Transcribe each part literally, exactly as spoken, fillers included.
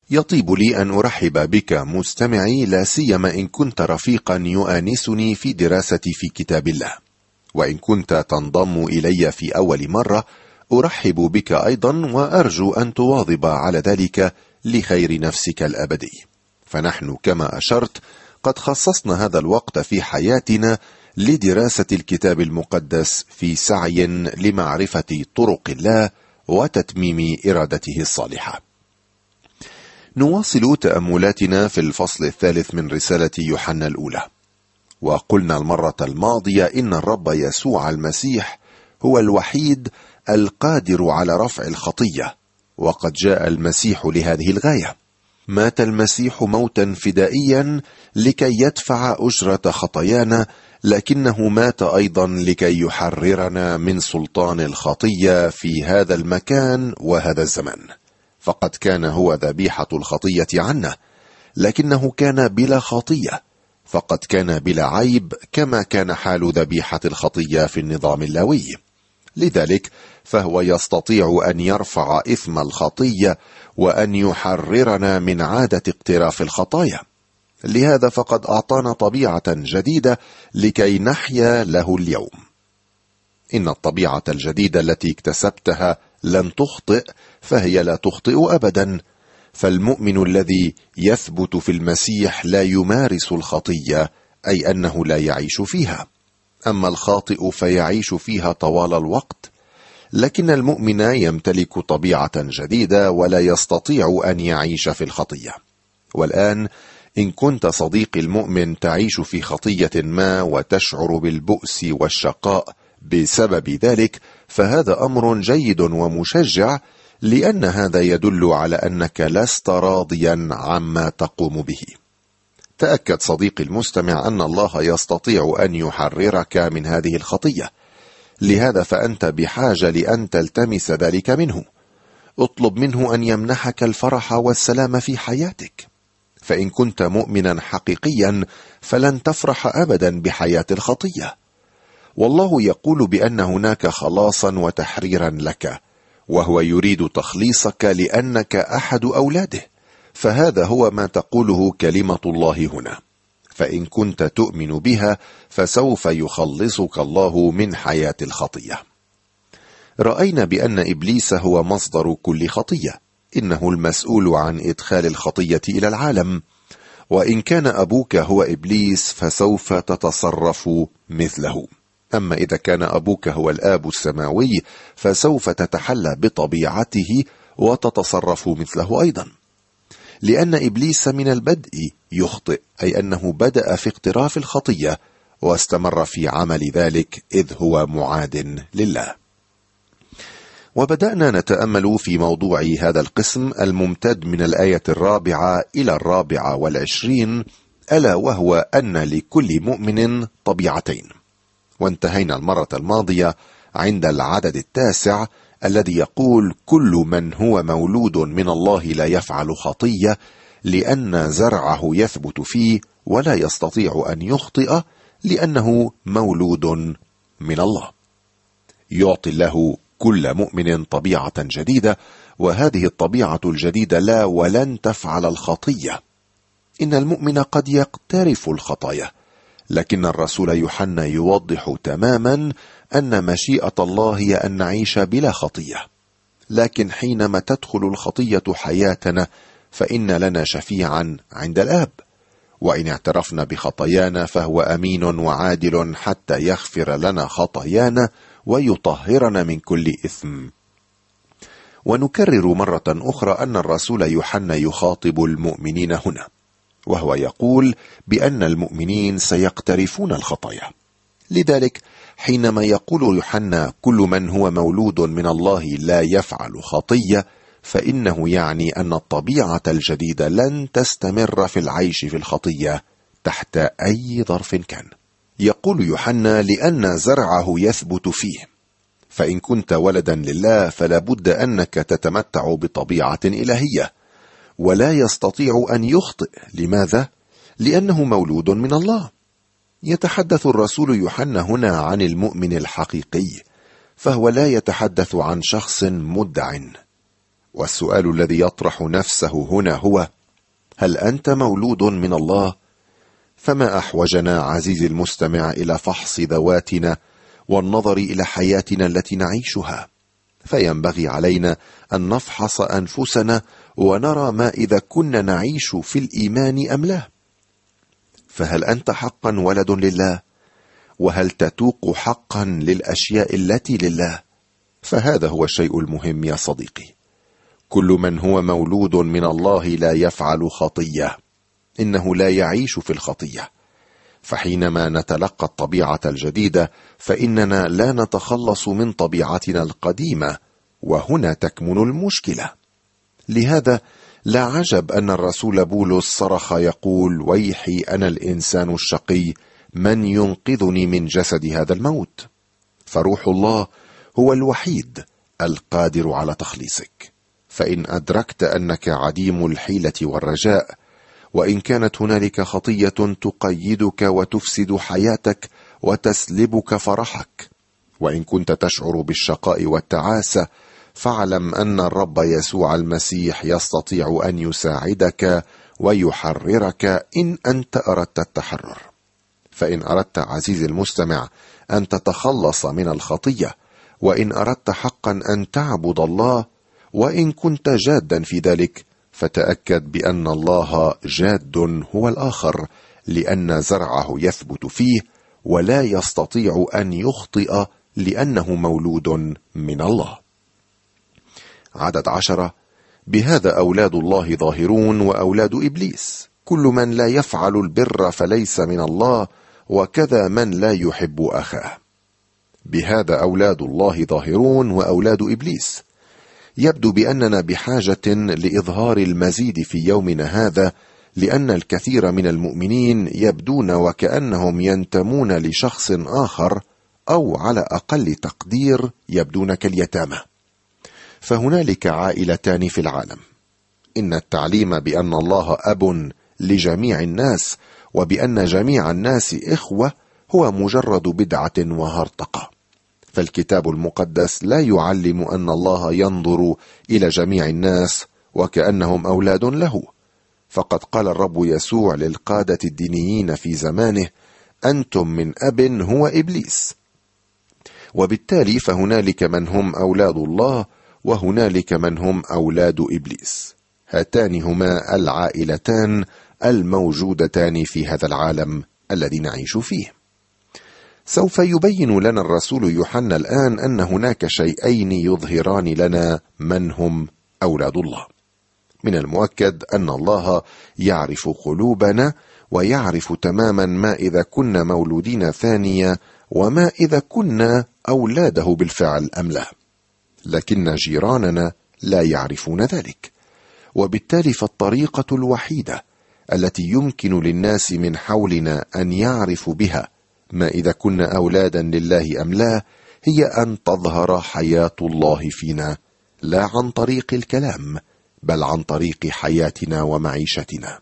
يطيب لي أن أرحب بك مستمعي، لا سيما إن كنت رفيقا يؤانسني في دراستي في كتاب الله. وإن كنت تنضم إلي في أول مرة، أرحب بك أيضا، وأرجو أن تواظب على ذلك لخير نفسك الأبدي. فنحن كما أشرت قد خصصنا هذا الوقت في حياتنا لدراسة الكتاب المقدس في سعي لمعرفة طرق الله وتتميم إرادته الصالحة. نواصل تأملاتنا في الفصل الثالث من رسالة يوحنا الأولى، وقلنا المرة الماضية إن الرب يسوع المسيح هو الوحيد القادر على رفع الخطية، وقد جاء المسيح لهذه الغاية. مات المسيح موتا فدائيا لكي يدفع أجرة خطايانا، لكنه مات أيضا لكي يحررنا من سلطان الخطية في هذا المكان وهذا الزمن. فقد كان هو ذبيحة الخطية عنا، لكنه كان بلا خطية، فقد كان بلا عيب، كما كان حال ذبيحة الخطية في النظام اللاوي. لذلك فهو يستطيع أن يرفع إثم الخطية وأن يحررنا من عادة اقتراف الخطايا. لهذا فقد أعطانا طبيعة جديدة لكي نحيا له اليوم. إن الطبيعة الجديدة التي اكتسبتها لن تخطئ، فهي لا تخطئ أبدا. فالمؤمن الذي يثبت في المسيح لا يمارس الخطية، أي أنه لا يعيش فيها. أما الخاطئ فيعيش فيها طوال الوقت. لكن المؤمن يمتلك طبيعة جديدة ولا يستطيع أن يعيش في الخطية. والآن إن كنت صديقي المؤمن تعيش في خطية ما وتشعر بالبؤس والشقاء بسبب ذلك، فهذا أمر جيد ومشجع، لأن هذا يدل على أنك لست راضيا عما تقوم به. تأكد صديقي المستمع أن الله يستطيع أن يحررك من هذه الخطية، لهذا فأنت بحاجة لأن تلتمس ذلك منه. اطلب منه أن يمنحك الفرح والسلام في حياتك. فإن كنت مؤمنا حقيقيا فلن تفرح أبدا بحياة الخطية. والله يقول بأن هناك خلاصا وتحريرا لك، وهو يريد تخليصك لأنك أحد أولاده. فهذا هو ما تقوله كلمة الله هنا. فإن كنت تؤمن بها فسوف يخلصك الله من حياة الخطية. رأينا بأن إبليس هو مصدر كل خطية، إنه المسؤول عن إدخال الخطية إلى العالم. وإن كان أبوك هو إبليس فسوف تتصرف مثله. أما إذا كان أبوك هو الآب السماوي فسوف تتحلى بطبيعته وتتصرف مثله أيضا. لأن إبليس من البدء يخطئ، أي أنه بدأ في اقتراف الخطية واستمر في عمل ذلك إذ هو معاد لله. وبدأنا نتأمل في موضوع هذا القسم الممتد من الآية الرابعة إلى الرابعة والعشرين، ألا وهو أن لكل مؤمن طبيعتين. وانتهينا المرة الماضية عند العدد التاسع الذي يقول: كل من هو مولود من الله لا يفعل خطية، لأن زرعه يثبت فيه ولا يستطيع أن يخطئ، لأنه مولود من الله. يعطي الله كل مؤمن طبيعة جديدة، وهذه الطبيعة الجديدة لا ولن تفعل الخطية. إن المؤمن قد يقترف الخطايا، لكن الرسول يوحنا يوضح تماما أن مشيئة الله هي أن نعيش بلا خطية. لكن حينما تدخل الخطية حياتنا فإن لنا شفيعا عند الآب، وإن اعترفنا بخطايانا فهو أمين وعادل حتى يغفر لنا خطايانا ويطهرنا من كل إثم. ونكرر مرة أخرى أن الرسول يوحنا يخاطب المؤمنين هنا، وهو يقول بأن المؤمنين سيقترفون الخطايا. لذلك حينما يقول يوحنا كل من هو مولود من الله لا يفعل خطية، فإنه يعني أن الطبيعة الجديدة لن تستمر في العيش في الخطية تحت أي ظرف كان. يقول يوحنا لأن زرعه يثبت فيه. فإن كنت ولدا لله فلا بد أنك تتمتع بطبيعة إلهية، ولا يستطيع أن يخطئ. لماذا؟ لأنه مولود من الله. يتحدث الرسول يوحنا هنا عن المؤمن الحقيقي، فهو لا يتحدث عن شخص مدع. والسؤال الذي يطرح نفسه هنا هو: هل أنت مولود من الله؟ فما أحوجنا عزيزي المستمع إلى فحص ذواتنا والنظر إلى حياتنا التي نعيشها، فينبغي علينا أن نفحص أنفسنا ونرى ما إذا كنا نعيش في الإيمان أم لا. فهل أنت حقا ولد لله؟ وهل تتوق حقا للأشياء التي لله؟ فهذا هو الشيء المهم يا صديقي. كل من هو مولود من الله لا يفعل خطية، إنه لا يعيش في الخطية. فحينما نتلقى الطبيعة الجديدة فإننا لا نتخلص من طبيعتنا القديمة، وهنا تكمن المشكلة. لهذا لا عجب أن الرسول بولس صرخ يقول: ويحي أنا الإنسان الشقي، من ينقذني من جسد هذا الموت؟ فروح الله هو الوحيد القادر على تخليصك. فإن أدركت أنك عديم الحيلة والرجاء، وإن كانت هنالك خطية تقيدك وتفسد حياتك وتسلبك فرحك، وإن كنت تشعر بالشقاء والتعاسة، فاعلم أن الرب يسوع المسيح يستطيع أن يساعدك ويحررك إن أنت أردت التحرر. فإن أردت عزيزي المستمع أن تتخلص من الخطية، وإن أردت حقا أن تعبد الله، وإن كنت جادا في ذلك، فتأكد بأن الله جاد هو الآخر، لأن زرعه يثبت فيه ولا يستطيع أن يخطئ لأنه مولود من الله. عدد عشرة: بهذا أولاد الله ظاهرون وأولاد إبليس، كل من لا يفعل البر فليس من الله، وكذا من لا يحب أخاه. بهذا أولاد الله ظاهرون وأولاد إبليس. يبدو بأننا بحاجة لإظهار المزيد في يومنا هذا، لأن الكثير من المؤمنين يبدون وكأنهم ينتمون لشخص آخر، أو على أقل تقدير يبدون كاليتامى. فهنالك عائلتان في العالم. إن التعليم بأن الله أب لجميع الناس وبأن جميع الناس إخوة هو مجرد بدعة وهرطقة. فالكتاب المقدس لا يعلم أن الله ينظر إلى جميع الناس وكأنهم أولاد له. فقد قال الرب يسوع للقادة الدينيين في زمانه: أنتم من أب هو إبليس. وبالتالي فهنالك من هم أولاد الله وهنالك من هم أولاد إبليس. هاتان هما العائلتان الموجودتان في هذا العالم الذي نعيش فيه. سوف يبين لنا الرسول يوحنا الآن أن هناك شيئين يظهران لنا من هم أولاد الله. من المؤكد أن الله يعرف قلوبنا، ويعرف تماما ما إذا كنا مولودين ثانية وما إذا كنا أولاده بالفعل أم لا. لكن جيراننا لا يعرفون ذلك، وبالتالي فالطريقة الوحيدة التي يمكن للناس من حولنا أن يعرفوا بها ما إذا كنا أولادا لله أم لا هي أن تظهر حياة الله فينا، لا عن طريق الكلام بل عن طريق حياتنا ومعيشتنا.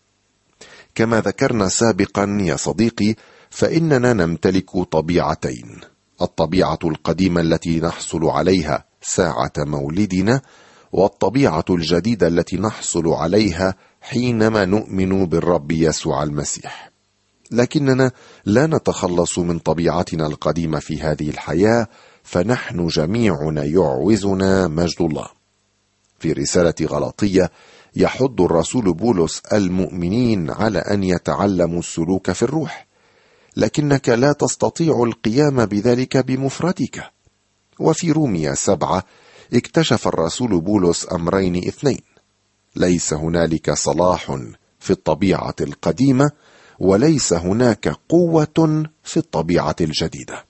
كما ذكرنا سابقا يا صديقي، فإننا نمتلك طبيعتين: الطبيعة القديمة التي نحصل عليها ساعة مولدنا، والطبيعة الجديدة التي نحصل عليها حينما نؤمن بالرب يسوع المسيح. لكننا لا نتخلص من طبيعتنا القديمة في هذه الحياة، فنحن جميعنا يعوزنا مجد الله. في رسالة غلاطية يحض الرسول بولس المؤمنين على أن يتعلموا السلوك في الروح، لكنك لا تستطيع القيام بذلك بمفردك. وفي رومية سبعة اكتشف الرسول بولس أمرين اثنين: ليس هنالك صلاح في الطبيعة القديمة، وليس هناك قوة في الطبيعة الجديدة.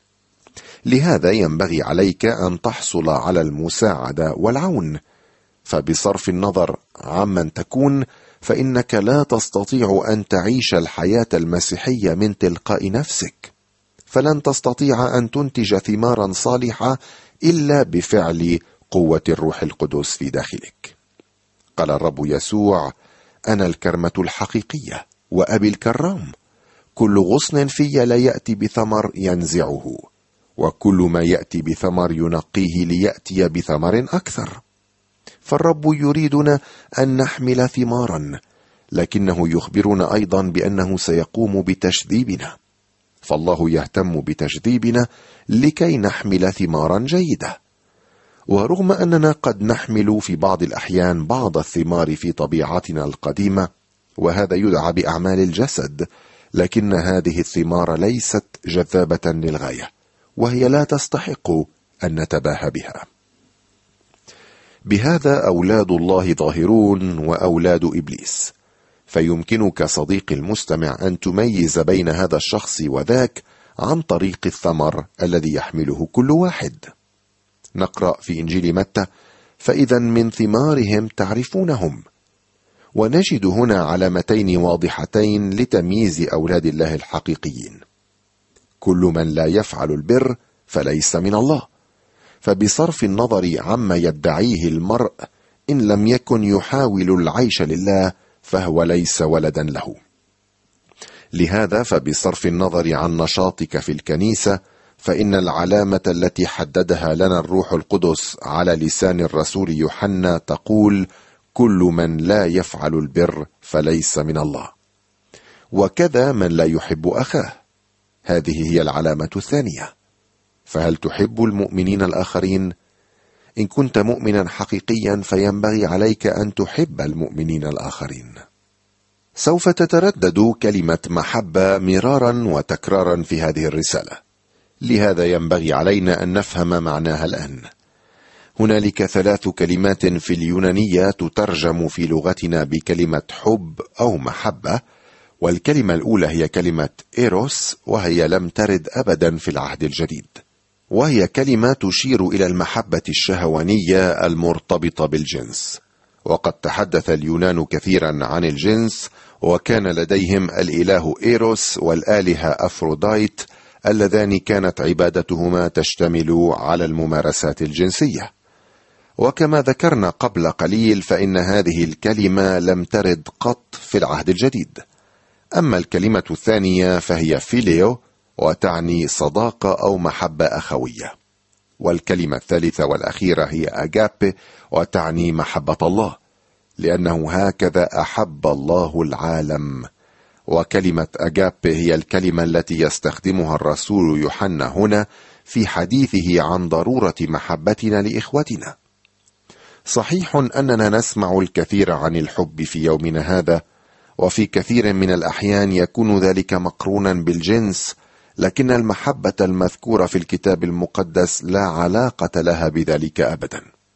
لهذا ينبغي عليك أن تحصل على المساعدة والعون، فبصرف النظر عمن تكون، فإنك لا تستطيع أن تعيش الحياة المسيحية من تلقاء نفسك، فلن تستطيع أن تنتج ثمارا صالحة إلا بفعل قوة الروح القدس في داخلك. قال الرب يسوع: أنا الكرمة الحقيقية وأبي الكرام، كل غصن في لا يأتي بثمر ينزعه، وكل ما يأتي بثمر ينقيه ليأتي بثمر أكثر. فالرب يريدنا أن نحمل ثمارا، لكنه يخبرنا أيضا بأنه سيقوم بتشذيبنا، فالله يهتم بتشذيبنا لكي نحمل ثمارا جيدة. ورغم أننا قد نحمل في بعض الأحيان بعض الثمار في طبيعتنا القديمة، وهذا يدعى بأعمال الجسد، لكن هذه الثمار ليست جذابة للغاية، وهي لا تستحق أن نتباهى بها. بهذا أولاد الله ظاهرون وأولاد إبليس، فيمكنك صديقي المستمع أن تميز بين هذا الشخص وذاك عن طريق الثمر الذي يحمله كل واحد. نقرأ في إنجيل متى: فإذا من ثمارهم تعرفونهم. ونجد هنا علامتين واضحتين لتمييز أولاد الله الحقيقيين: كل من لا يفعل البر فليس من الله. فبصرف النظر عما يدعيه المرء، إن لم يكن يحاول العيش لله فهو ليس ولدا له. لهذا فبصرف النظر عن نشاطك في الكنيسة، فإن العلامة التي حددها لنا الروح القدس على لسان الرسول يوحنا تقول: كل من لا يفعل البر فليس من الله. وكذا من لا يحب أخاه. هذه هي العلامة الثانية. فهل تحب المؤمنين الآخرين؟ إن كنت مؤمنا حقيقيا فينبغي عليك أن تحب المؤمنين الآخرين. سوف تتردد كلمة محبة مرارا وتكرارا في هذه الرسالة، لهذا ينبغي علينا أن نفهم معناها الآن. هنالك ثلاث كلمات في اليونانية تترجم في لغتنا بكلمة حب أو محبة، والكلمة الأولى هي كلمة إيروس، وهي لم ترد أبدا في العهد الجديد، وهي كلمة تشير إلى المحبة الشهوانية المرتبطة بالجنس. وقد تحدث اليونان كثيرا عن الجنس، وكان لديهم الإله إيروس والآلهة أفروديت اللذان كانت عبادتهما تشتمل على الممارسات الجنسية. وكما ذكرنا قبل قليل فإن هذه الكلمة لم ترد قط في العهد الجديد. أما الكلمة الثانية فهي فيليو، وتعني صداقة أو محبة أخوية. والكلمة الثالثة والأخيرة هي أجابي، وتعني محبة الله، لأنه هكذا أحب الله العالم. وكلمة أجابي هي الكلمة التي يستخدمها الرسول يوحنا هنا في حديثه عن ضرورة محبتنا لإخوتنا. صحيح أننا نسمع الكثير عن الحب في يومنا هذا، وفي كثير من الأحيان يكون ذلك مقرونا بالجنس، لكن المحبة المذكورة في الكتاب المقدس لا علاقة لها بذلك أبدا.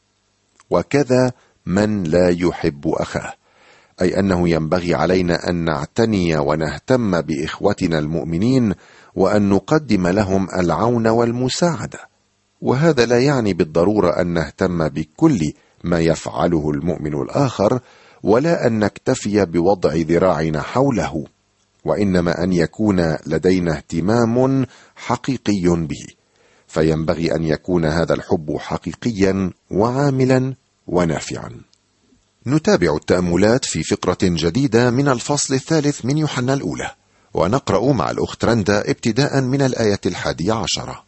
وكذا من لا يحب أخاه، أي أنه ينبغي علينا أن نعتني ونهتم بإخوتنا المؤمنين، وأن نقدم لهم العون والمساعدة. وهذا لا يعني بالضرورة أن نهتم بكل ما يفعله المؤمن الآخر، ولا أن نكتفي بوضع ذراعنا حوله، وإنما أن يكون لدينا اهتمام حقيقي به. فينبغي أن يكون هذا الحب حقيقيا وعاملا ونافعا. نتابع التأملات في فقرة جديدة من الفصل الثالث من يوحنا الأولى، ونقرأ مع الأخت رندا ابتداء من الآية الحادية عشرة.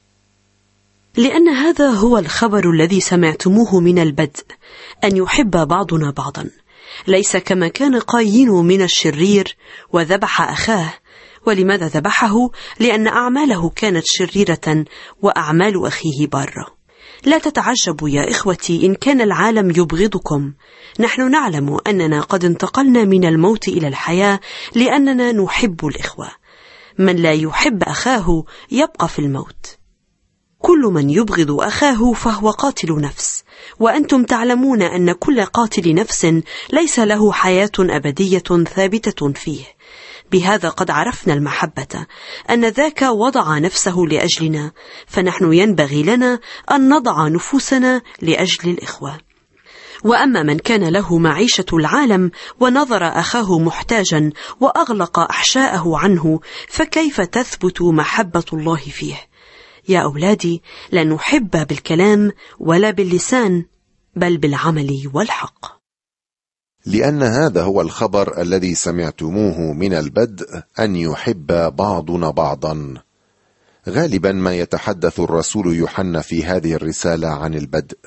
لأن هذا هو الخبر الذي سمعتموه من البدء، أن يحب بعضنا بعضا، ليس كما كان قايين من الشرير وذبح أخاه. ولماذا ذبحه؟ لأن أعماله كانت شريرة وأعمال أخيه بارة. لا تتعجبوا يا إخوتي إن كان العالم يبغضكم، نحن نعلم أننا قد انتقلنا من الموت إلى الحياة لأننا نحب الإخوة. من لا يحب أخاه يبقى في الموت. كل من يبغض أخاه فهو قاتل نفس، وأنتم تعلمون أن كل قاتل نفس ليس له حياة أبدية ثابتة فيه. بهذا قد عرفنا المحبة، أن ذاك وضع نفسه لأجلنا، فنحن ينبغي لنا أن نضع نفوسنا لأجل الإخوة. وأما من كان له معيشة العالم ونظر أخاه محتاجا وأغلق أحشاءه عنه، فكيف تثبت محبة الله فيه؟ يا أولادي، لا نحب بالكلام ولا باللسان، بل بالعمل والحق. لأن هذا هو الخبر الذي سمعتموه من البدء، أن يحب بعضنا بعضا. غالبا ما يتحدث الرسول يوحنا في هذه الرسالة عن البدء،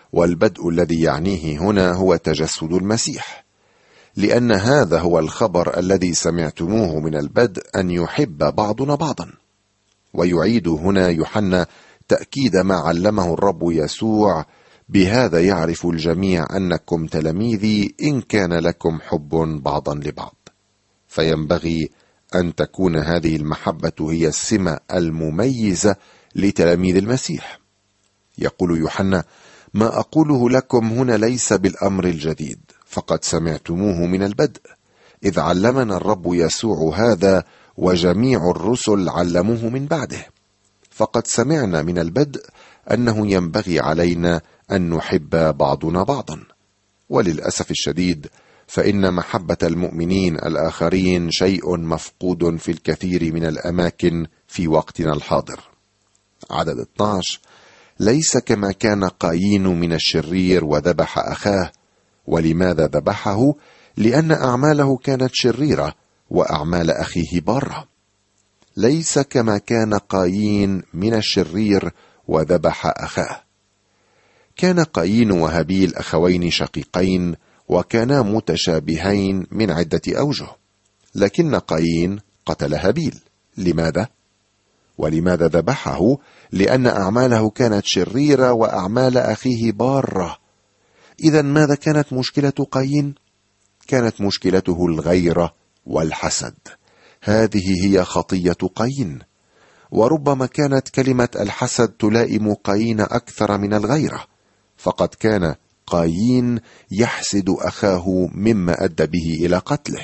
والبدء الذي يعنيه هنا هو تجسد المسيح، لأن هذا هو الخبر الذي سمعتموه من البدء، أن يحب بعضنا بعضا. ويعيد هنا يوحنا تأكيد ما علمه الرب يسوع: بهذا يعرف الجميع أنكم تلاميذي إن كان لكم حب بعضا لبعض. فينبغي أن تكون هذه المحبة هي السمة المميزة لتلاميذ المسيح. يقول يوحنا: ما أقوله لكم هنا ليس بالأمر الجديد، فقد سمعتموه من البدء، إذ علمنا الرب يسوع هذا وجميع الرسل علموه من بعده. فقد سمعنا من البدء أنه ينبغي علينا أن نحب بعضنا بعضا. وللأسف الشديد فإن محبة المؤمنين الآخرين شيء مفقود في الكثير من الأماكن في وقتنا الحاضر. عدد اثني عشر: ليس كما كان قايين من الشرير وذبح أخاه. ولماذا ذبحه؟ لأن أعماله كانت شريرة وأعمال أخيه بارة. ليس كما كان قايين من الشرير وذبح أخاه. كان قايين وهابيل أخوين شقيقين، وكانا متشابهين من عدة أوجه، لكن قايين قتل هابيل. لماذا؟ ولماذا ذبحه؟ لأن أعماله كانت شريرة وأعمال أخيه بارة. إذن ماذا كانت مشكلة قايين؟ كانت مشكلته الغيرة والحسد. هذه هي خطية قايين. وربما كانت كلمة الحسد تلائم قايين أكثر من الغيرة، فقد كان قايين يحسد أخاه مما أدى به إلى قتله.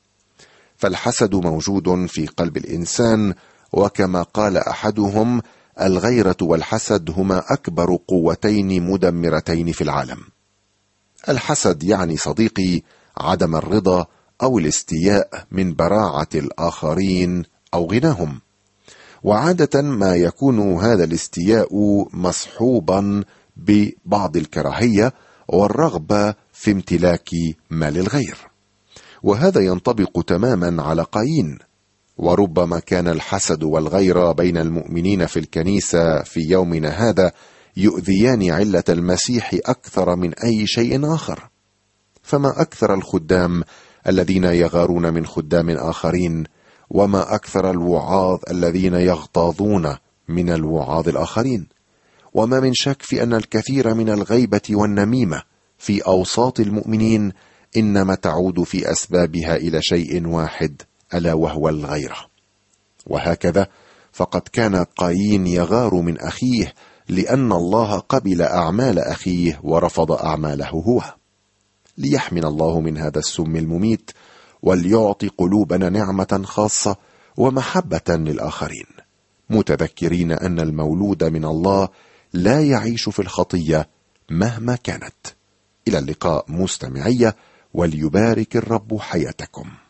فالحسد موجود في قلب الإنسان، وكما قال أحدهم: الغيرة والحسد هما أكبر قوتين مدمرتين في العالم. الحسد يعني صديقي عدم الرضا أو الاستياء من براعة الآخرين أو غناهم، وعادة ما يكون هذا الاستياء مصحوبا ببعض الكراهية والرغبة في امتلاك مال الغير، وهذا ينطبق تماما على قايين. وربما كان الحسد والغيرة بين المؤمنين في الكنيسة في يومنا هذا يؤذيان علة المسيح أكثر من أي شيء آخر. فما أكثر الخدام الذين يغارون من خدام آخرين، وما أكثر الوعاظ الذين يغتاظون من الوعاظ الآخرين. وما من شك في أن الكثير من الغيبة والنميمة في أوساط المؤمنين إنما تعود في أسبابها إلى شيء واحد، ألا وهو الغيرة. وهكذا فقد كان قايين يغار من أخيه لأن الله قبل أعمال أخيه ورفض أعماله هو. ليحمنا الله من هذا السم المميت، وليعطي قلوبنا نعمة خاصة ومحبة للآخرين، متذكرين أن المولود من الله لا يعيش في الخطية مهما كانت. إلى اللقاء مستمعية، وليبارك الرب حياتكم.